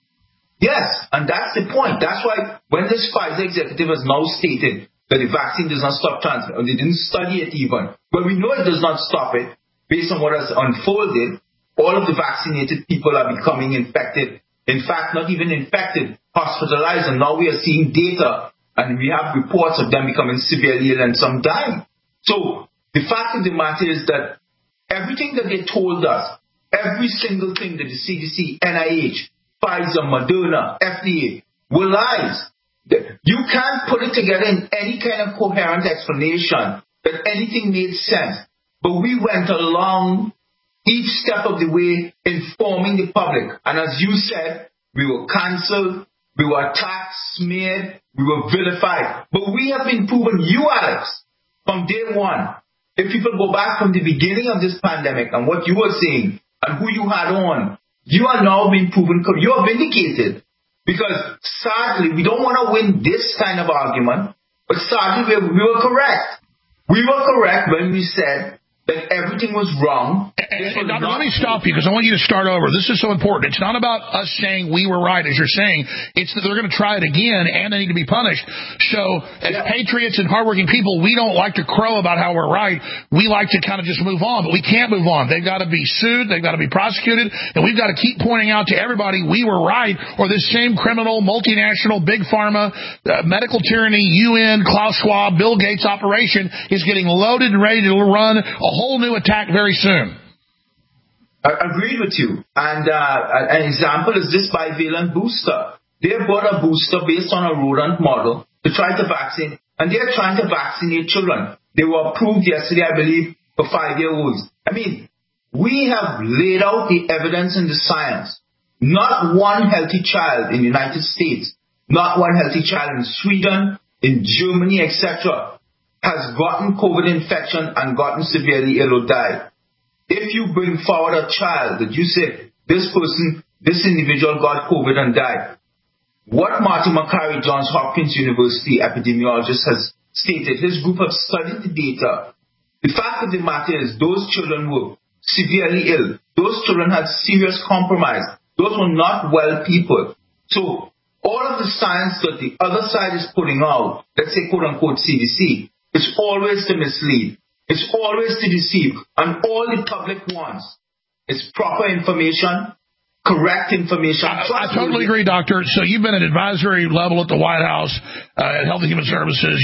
Yes, and that's the point. That's why when this Pfizer executive has now stated that the vaccine does not stop transmission, or they didn't study it even, but we know it does not stop it. Based on what has unfolded, all of the vaccinated people are becoming infected. In fact, not even infected, hospitalized, and now we are seeing data, and we have reports of them becoming severely ill and some dying. So the fact of the matter is that everything that they told us, every single thing that the CDC, NIH, Pfizer, Moderna, FDA, were lies. You can't put it together in any kind of coherent explanation that anything made sense. But we went along each step of the way informing the public. And as you said, we were cancelled, we were attacked, smeared, we were vilified. But we have been proven, you, Alex, from day one. If people go back from the beginning of this pandemic and what you were saying and who you had on, you are now being proven, you are vindicated. Because sadly, we don't want to win this kind of argument, but sadly, we were correct. We were correct when we said that everything was wrong. And Doctor, let me stop you because I want you to start over. This is so important. It's not about us saying we were right, as you're saying. It's that they're going to try it again, and they need to be punished. So, as patriots and hardworking people, we don't like to crow about how we're right. We like to kind of just move on, but we can't move on. They've got to be sued. They've got to be prosecuted, and we've got to keep pointing out to everybody we were right, or this same criminal, multinational, big pharma, medical tyranny, UN, Klaus Schwab, Bill Gates operation is getting loaded and ready to run a whole new attack very soon. I agreed with you. And an example is this bivalent booster. They bought a booster based on a rodent model to try to vaccinate, and they're trying to vaccinate children. They were approved yesterday, I believe, for 5-year-olds. I mean, we have laid out the evidence and the science. Not one healthy child in the United States, not one healthy child in Sweden, in Germany, etc., has gotten COVID infection and gotten severely ill or died. If you bring forward a child that you say, this person, this individual got COVID and died, what Martin Makary, Johns Hopkins University epidemiologist, has stated, his group have studied the data. The fact of the matter is those children were severely ill. Those children had serious compromise. Those were not well people. So all of the science that the other side is putting out, let's say quote-unquote CDC, it's always to mislead. It's always to deceive. And all the public wants is proper information, correct information. I totally agree, Doctor. So you've been at advisory level at the White House, at Health and Human Services.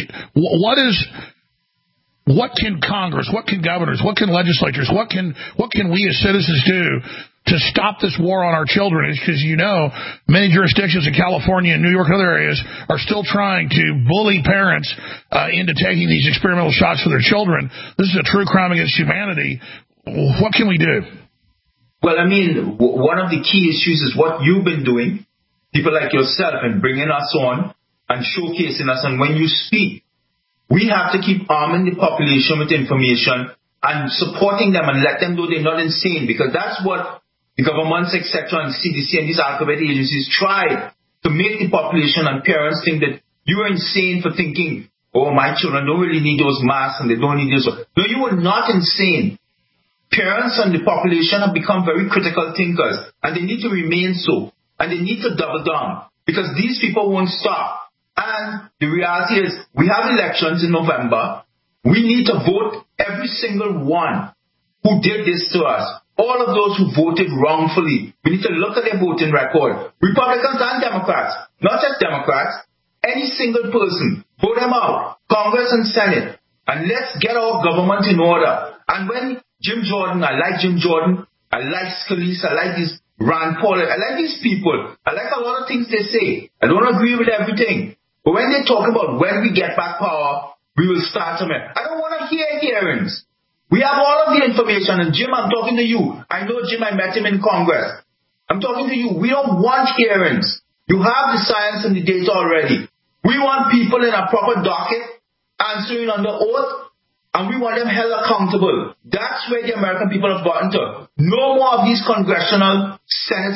What can Congress, what can governors, what can legislatures, what can we as citizens do to stop this war on our children? Because, you know, many jurisdictions in California and New York and other areas are still trying to bully parents into taking these experimental shots for their children. This is a true crime against humanity. What can we do? Well, I mean, one of the key issues is what you've been doing, people like yourself, and bringing us on and showcasing us. And when you speak, we have to keep arming the population with information and supporting them and let them know they're not insane, because that's what the governments, etc., and CDC and these alphabet agencies try to make the population and parents think that you are insane for thinking, oh, my children don't really need those masks and they don't need this. No, you are not insane. Parents and the population have become very critical thinkers, and they need to remain so, and they need to double down, because these people won't stop. And the reality is, we have elections in November. We need to vote every single one who did this to us. All of those who voted wrongfully, we need to look at their voting record. Republicans and Democrats, not just Democrats, any single person, vote them out, Congress and Senate, and let's get our government in order. And when Jim Jordan, I like Jim Jordan, I like Scalise, I like these Rand Paul, I like these people, I like a lot of things they say. I don't agree with everything. But when they talk about when we get back power, we will start somewhere. I don't want to hear hearings. We have all of the information. And Jim, I'm talking to you. I know Jim, I met him in Congress. I'm talking to you. We don't want hearings. You have the science and the data already. We want people in a proper docket answering under oath, and we want them held accountable. That's where the American people have gotten to. No more of these congressional Senate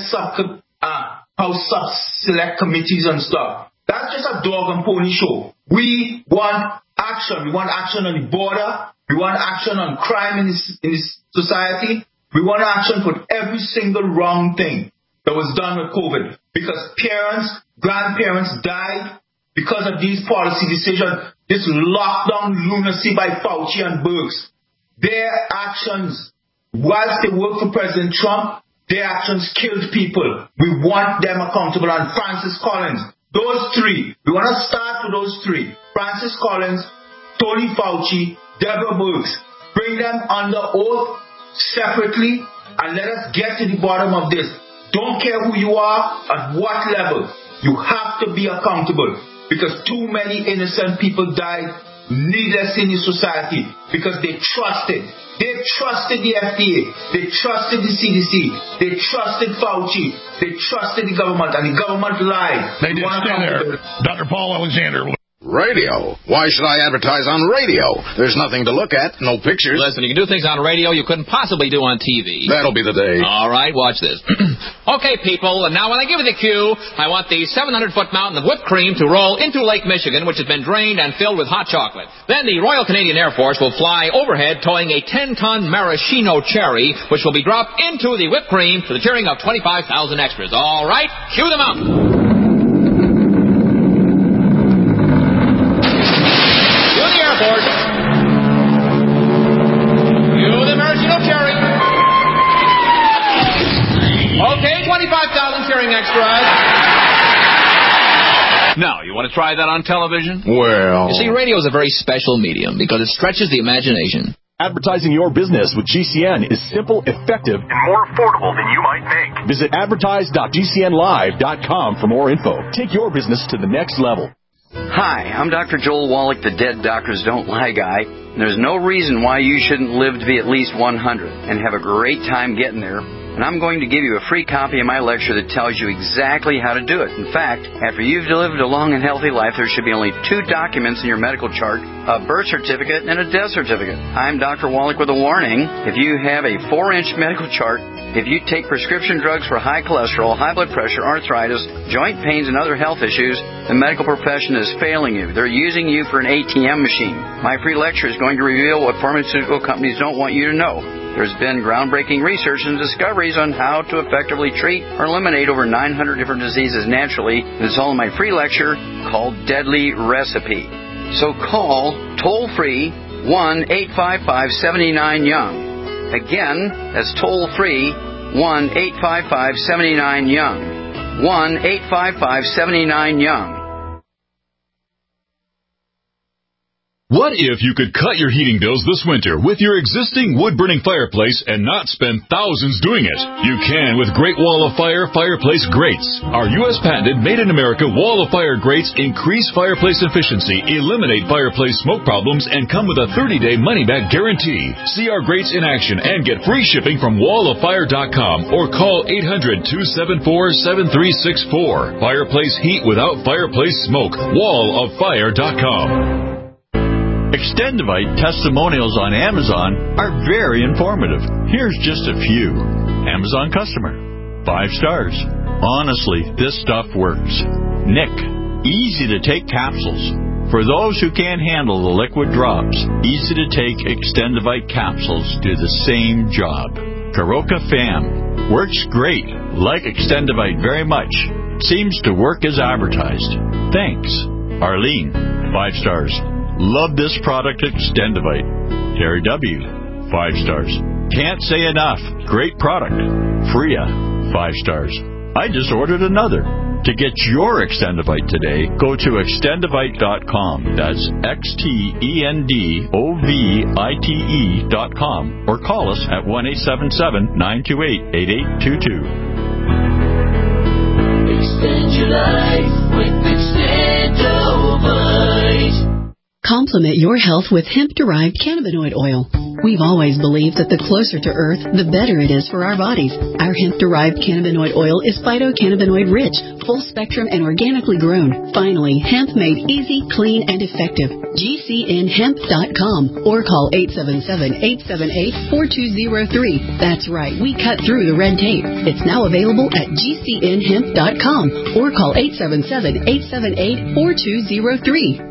House select committees and stuff. That's just a dog and pony show. We want action. We want action on the border. We want action on crime in this society. We want action for every single wrong thing that was done with COVID. Because parents, grandparents died because of these policy decisions, this lockdown lunacy by Fauci and Birx. Their actions, whilst they work for President Trump, their actions killed people. We want them accountable. And Francis Collins, those three, we want to start with those three. Francis Collins, Tony Fauci, Deborah Birx. Bring them under oath separately and let us get to the bottom of this. Don't care who you are, at what level. You have to be accountable, because too many innocent people died needlessly in the society because they trusted. They trusted the FDA. They trusted the CDC. They trusted Fauci. They trusted the government, and the government lied. They did. Stay there. Dr. Paul Alexander. Radio? Why should I advertise on radio? There's nothing to look at, no pictures. Listen, you can do things on radio you couldn't possibly do on TV. That'll be the day. All right, watch this. Okay, people, and now when I give you the cue, I want the 700-foot mountain of whipped cream to roll into Lake Michigan, which has been drained and filled with hot chocolate. Then the Royal Canadian Air Force will fly overhead towing a 10-ton maraschino cherry, which will be dropped into the whipped cream to the cheering of 25,000 extras. All right, cue the mountain. Okay, 25,000 cheering extras. Now, you want to try that on television? Well... You see, radio is a very special medium because it stretches the imagination. Advertising your business with GCN is simple, effective, and more affordable than you might think. Visit advertise.gcnlive.com for more info. Take your business to the next level. Hi, I'm Dr. Joel Wallach, the Dead Doctors Don't Lie guy. There's no reason why you shouldn't live to be at least 100 and have a great time getting there. and I'm going to give you a free copy of my lecture that tells you exactly how to do it. In fact, after you've lived a long and healthy life, there should be only 2 documents in your medical chart, a birth certificate and a death certificate. I'm Dr. Wallach with a warning. If you have a 4-inch medical chart, if you take prescription drugs for high cholesterol, high blood pressure, arthritis, joint pains, and other health issues, the medical profession is failing you. They're using you for an ATM machine. My free lecture is going to reveal what pharmaceutical companies don't want you to know. There's been groundbreaking research and discoveries on how to effectively treat or eliminate over 900 different diseases naturally. It's all in my free lecture called Deadly Recipe. So call toll-free 1-855-79-YOUNG. Again, that's toll-free 1-855-79-YOUNG. 1-855-79-YOUNG. What if you could cut your heating bills this winter with your existing wood-burning fireplace and not spend thousands doing it? You can with Great Wall of Fire Fireplace Grates. Our U.S. patented made-in-America Wall of Fire grates increase fireplace efficiency, eliminate fireplace smoke problems, and come with a 30-day money-back guarantee. See our grates in action and get free shipping from walloffire.com or call 800-274-7364. Fireplace heat without fireplace smoke. walloffire.com. Extendivite testimonials on Amazon are very informative. Here's just a few. Amazon customer. 5 stars. Honestly, this stuff works. Nick. Easy to take capsules. For those who can't handle the liquid drops, easy to take Extendivite capsules do the same job. Karoka Fam. Works great. Like Extendivite very much. Seems to work as advertised. Thanks. Arlene. 5 stars. Love this product, Extendivite. Terry W. 5 stars. Can't say enough. Great product. Freya. 5 stars. I just ordered another. To get your Extendivite today, go to Extendivite.com. That's XTENDOVITE.com. Or call us at 1-877-928-8822. Extend your life with Extendovite. Complement your health with hemp-derived cannabinoid oil. We've always believed that the closer to Earth, the better it is for our bodies. Our hemp-derived cannabinoid oil is phytocannabinoid-rich, full-spectrum, and organically grown. Finally, hemp made easy, clean, and effective. GCNhemp.com or call 877-878-4203. That's right, we cut through the red tape. It's now available at GCNhemp.com or call 877-878-4203.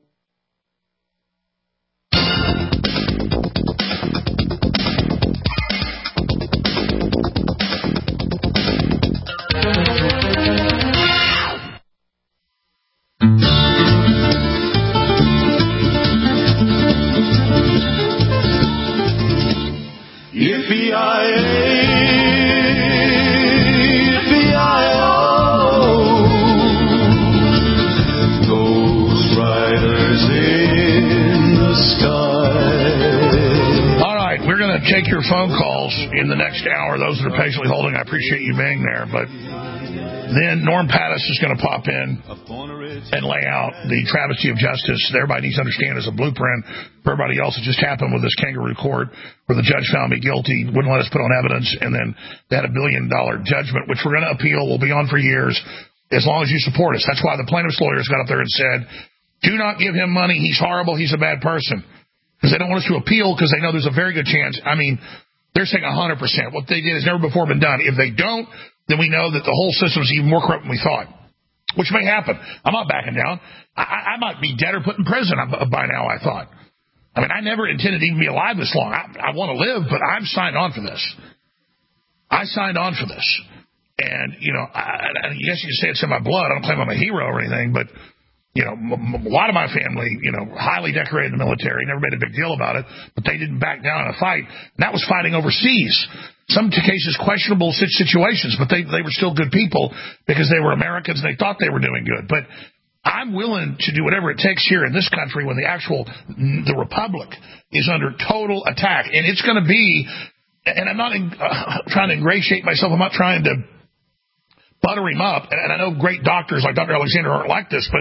Take your phone calls in the next hour. Those that are patiently holding, I appreciate you being there. But then Norm Pattis is going to pop in and lay out the travesty of justice that everybody needs to understand as a blueprint for everybody else. It just happened with this kangaroo court where the judge found me guilty, wouldn't let us put on evidence, and then they had $1 billion judgment, which we're going to appeal. We'll be on for years as long as you support us. That's why the plaintiff's lawyers got up there and said, do not give him money. He's horrible. He's a bad person. Because they don't want us to appeal because they know there's a very good chance. I mean, they're saying 100%. What they did has never before been done. If they don't, then we know that the whole system is even more corrupt than we thought, which may happen. I'm not backing down. I might be dead or put in prison by now, I thought. I mean, I never intended to even be alive this long. I want to live, but I've signed on for this. I signed on for this. And, you know, I guess you could say it's in my blood. I don't claim I'm a hero or anything, but... You know, a lot of my family, you know, highly decorated in the military, never made a big deal about it, but they didn't back down in a fight. And that was fighting overseas. Some cases, questionable situations, but they were still good people because they were Americans and they thought they were doing good. But I'm willing to do whatever it takes here in this country when the republic is under total attack. And it's going to be, and I'm not trying to ingratiate myself, I'm not trying to butter him up. And I know great doctors like Dr. Alexander aren't like this, but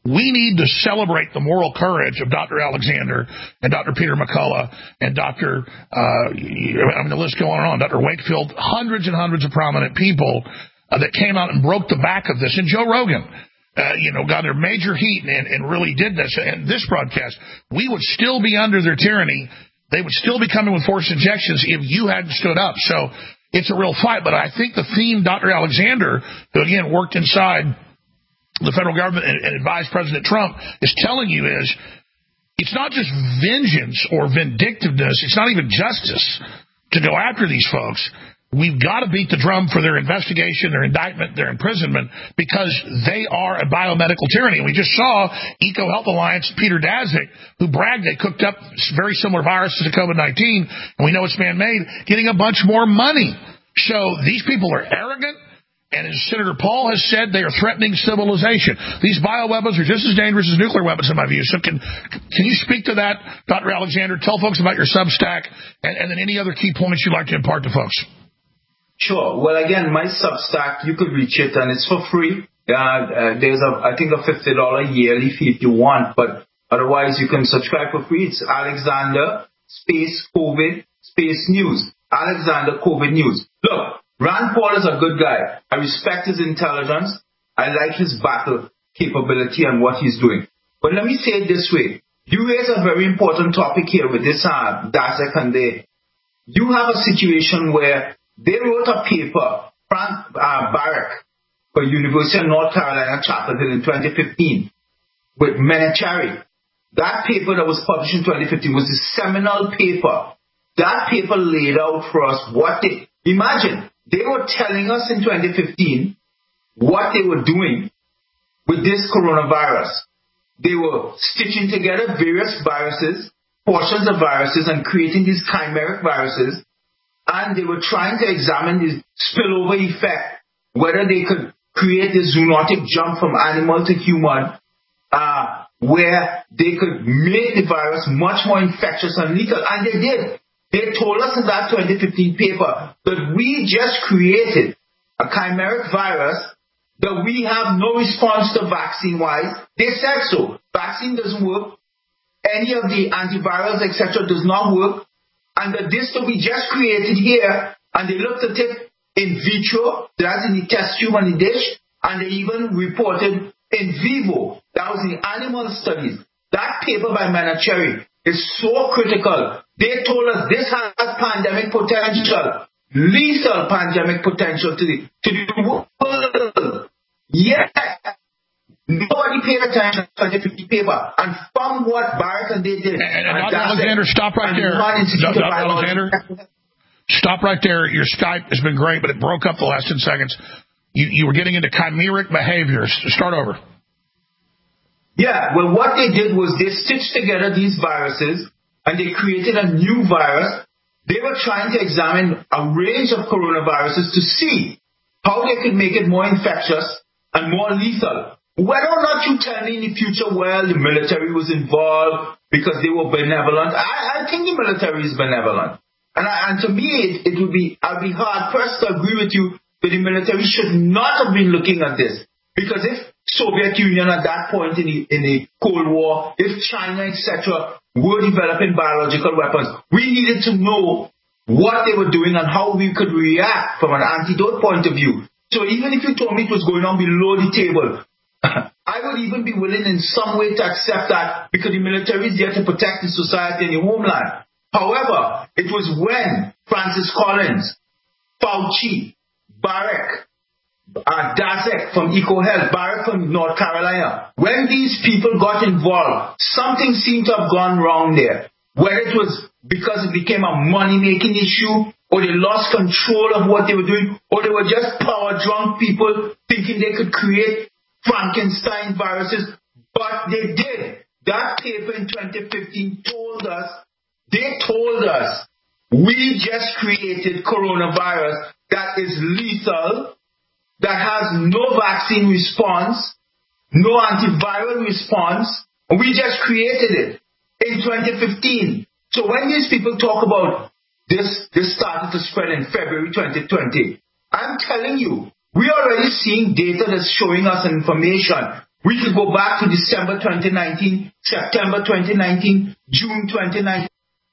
we need to celebrate the moral courage of Dr. Alexander and Dr. Peter McCullough and Dr. The list going on, Dr. Wakefield, hundreds and hundreds of prominent people that came out and broke the back of this. And Joe Rogan, got their major heat and really did this. And this broadcast, we would still be under their tyranny. They would still be coming with forced injections if you hadn't stood up. So it's a real fight. But I think the theme Dr. Alexander, who, again, worked inside the federal government and advised President Trump, is telling you is it's not just vengeance or vindictiveness. It's not even justice to go after these folks. We've got to beat the drum for their investigation, their indictment, their imprisonment, because they are a biomedical tyranny. And we just saw EcoHealth Alliance, Peter Daszak, who bragged they cooked up very similar viruses to COVID-19, and we know it's man-made, getting a bunch more money. So these people are arrogant, and as Senator Paul has said, they are threatening civilization. These bioweapons are just as dangerous as nuclear weapons, in my view. So can you speak to that, Dr. Alexander? Tell folks about your Substack, and then any other key points you'd like to impart to folks. Sure. Well, again, my Substack, you could reach it, and it's for free. There's I think a $50 yearly fee if you want, but otherwise you can subscribe for free. It's Alexander space COVID space news. Alexander COVID news. Look, Rand Paul is a good guy. I respect his intelligence. I like his battle capability and what he's doing. But let me say it this way. You raise a very important topic here with this Daszak and they. You have a situation where they wrote a paper, Frank Barrack, for University of North Carolina, Chapel Hill in 2015, with Menachari. That paper that was published in 2015 was the seminal paper. That paper laid out for us what they... Imagine, they were telling us in 2015 what they were doing with this coronavirus. They were stitching together various viruses, portions of viruses, and creating these chimeric viruses. And they were trying to examine the spillover effect, whether they could create this zoonotic jump from animal to human, where they could make the virus much more infectious and lethal. And they did. They told us in that 2015 paper that we just created a chimeric virus, that we have no response to vaccine-wise. They said so. Vaccine doesn't work. Any of the antivirals, etc., does not work. And that this that we just created here, and they looked at it in vitro, that's in the test tube and the dish, and they even reported in vivo, that was in animal studies. That paper by Menachari is so critical. They told us this has pandemic potential, lethal pandemic potential to the world. Yet, nobody paid attention to the paper. And from what Barrett and they did... And Dr. Alexander, stop right there. Dr. Alexander, stop right there. Your Skype has been great, but it broke up the last 10 seconds. You were getting into chimeric behaviors. Start over. Yeah, well, what they did was they stitched together these viruses, and they created a new virus. They were trying to examine a range of coronaviruses to see how they could make it more infectious and more lethal. Whether or not you tell me in the future, well, the military was involved because they were benevolent, I think the military is benevolent. And to me, I'd be hard-pressed to agree with you that the military should not have been looking at this. Because if Soviet Union at that point in the Cold War, if China, etc., were developing biological weapons, we needed to know what they were doing and how we could react from an antidote point of view. So even if you told me it was going on below the table, I would even be willing in some way to accept that because the military is there to protect the society and the homeland. However, it was when Francis Collins, Fauci, Barrack, Daszak from EcoHealth, Barrack from North Carolina, when these people got involved, something seemed to have gone wrong there. Whether it was because it became a money-making issue, or they lost control of what they were doing, or they were just power-drunk people thinking they could create Frankenstein viruses, but they did. That paper in 2015 told us, we just created coronavirus that is lethal, that has no vaccine response, no antiviral response, and we just created it in 2015. So when these people talk about this started to spread in February 2020, I'm telling you, we're already seeing data that's showing us information We could go back to December 2019, September 2019, June 2019.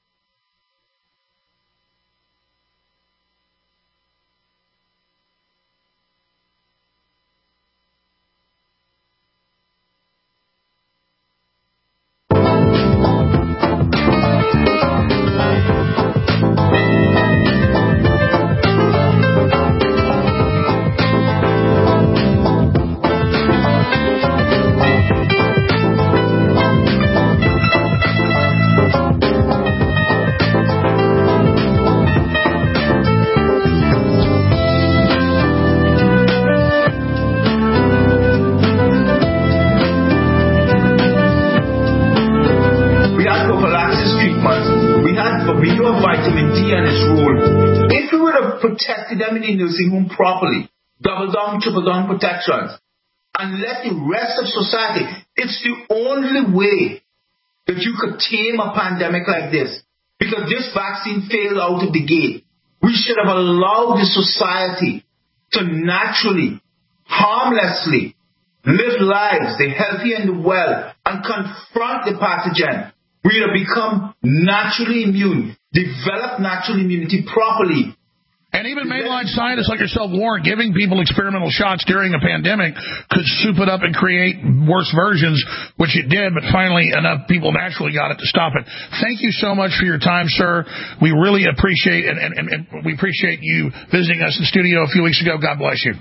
Protected them in the nursing home properly, double down, triple down protections, and let the rest of society. It's the only way that you could tame a pandemic like this, because this vaccine failed out of the gate. We should have allowed the society to naturally, harmlessly live lives, the healthy and the well, and confront the pathogen. We would have become naturally immune, develop natural immunity properly. And even mainline scientists like yourself, Warren, giving people experimental shots during a pandemic could soup it up and create worse versions, which it did, but finally enough people naturally got it to stop it. Thank you so much for your time, sir. We really appreciate and we appreciate you visiting us in the studio a few weeks ago. God bless you.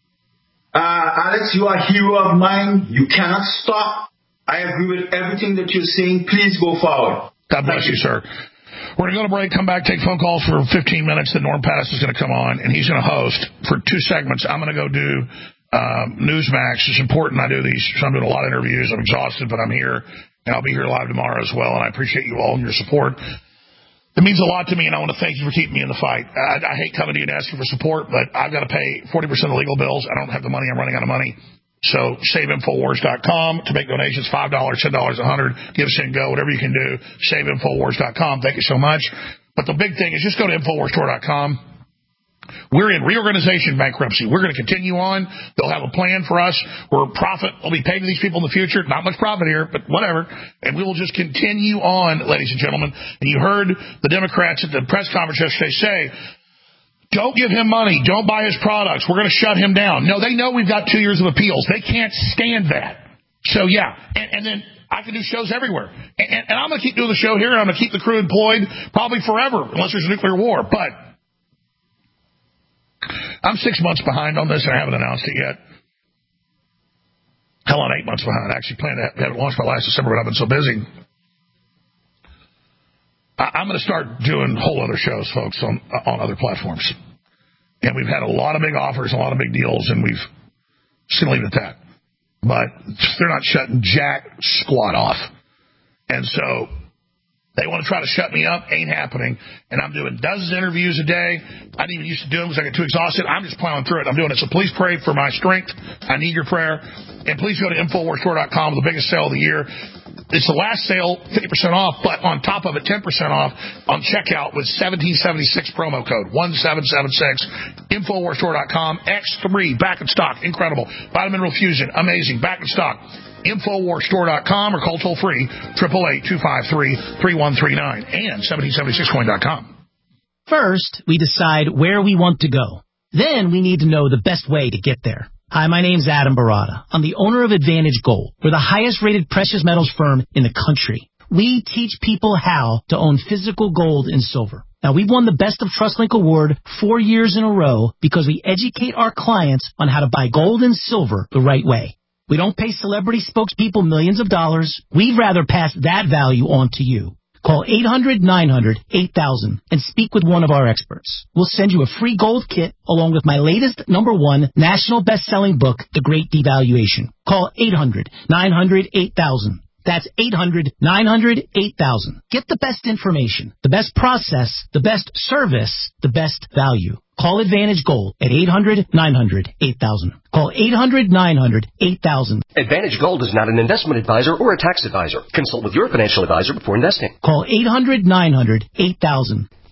Alex, you are a hero of mine. You cannot stop. I agree with everything that you're saying. Please go forward. God bless you, sir. We're going to go to break, come back, take phone calls for 15 minutes. Then Norm Pattis is going to come on, and he's going to host for 2 segments. I'm going to go do Newsmax. It's important I do these. So I'm doing a lot of interviews. I'm exhausted, but I'm here, and I'll be here live tomorrow as well, and I appreciate you all and your support. It means a lot to me, and I want to thank you for keeping me in the fight. I hate coming to you and asking for support, but I've got to pay 40% of the legal bills. I don't have the money. I'm running out of money. So SaveInfoWars.com to make donations, $5, $10, $100, give, send, go, whatever you can do. SaveInfoWars.com. Thank you so much. But the big thing is just go to InfoWarsStore.com. We're in reorganization bankruptcy. We're going to continue on. They'll have a plan for us where profit will be paid to these people in the future. Not much profit here, but whatever. And we will just continue on, ladies and gentlemen. And you heard the Democrats at the press conference yesterday say, don't give him money. Don't buy his products. We're going to shut him down. No, they know we've got 2 years of appeals. They can't stand that. So, yeah. And then I can do shows everywhere. And I'm going to keep doing the show here, and I'm going to keep the crew employed probably forever, unless there's a nuclear war. But I'm 6 months behind on this, and I haven't announced it yet. Hell, I'm 8 months behind. I actually planned to have it launched by last December, but I've been so busy. I'm going to start doing whole other shows, folks, on other platforms. And we've had a lot of big offers, a lot of big deals, and we've just going to leave it at that. But they're not shutting jack squat off. And so they want to try to shut me up. Ain't happening. And I'm doing dozens of interviews a day. I didn't even used to do them because I get too exhausted. I'm just plowing through it. I'm doing it. So please pray for my strength. I need your prayer. And please go to InfoWarsStore.com, the biggest sale of the year. It's the last sale, 50% off, but on top of it, 10% off on checkout with 1776 promo code, 1776, InfoWarsStore.com, X3, back in stock, incredible. Vitamin Mineral Fusion, amazing, back in stock. InfoWarsStore.com or call toll free, 888-253-3139 and 1776coin.com. First, we decide where we want to go. Then we need to know the best way to get there. Hi, my name's Adam Barada. I'm the owner of Advantage Gold. We're the highest-rated precious metals firm in the country. We teach people how to own physical gold and silver. Now, we've won the Best of TrustLink Award 4 years in a row because we educate our clients on how to buy gold and silver the right way. We don't pay celebrity spokespeople millions of dollars. We'd rather pass that value on to you. Call 800-900-8000 and speak with one of our experts. We'll send you a free gold kit along with my latest #1 national best-selling book, The Great Devaluation. Call 800-900-8000. That's 800-900-8000. Get the best information, the best process, the best service, the best value. Call Advantage Gold at 800-900-8000. Call 800-900-8000. Advantage Gold is not an investment advisor or a tax advisor. Consult with your financial advisor before investing. Call 800-900-8000.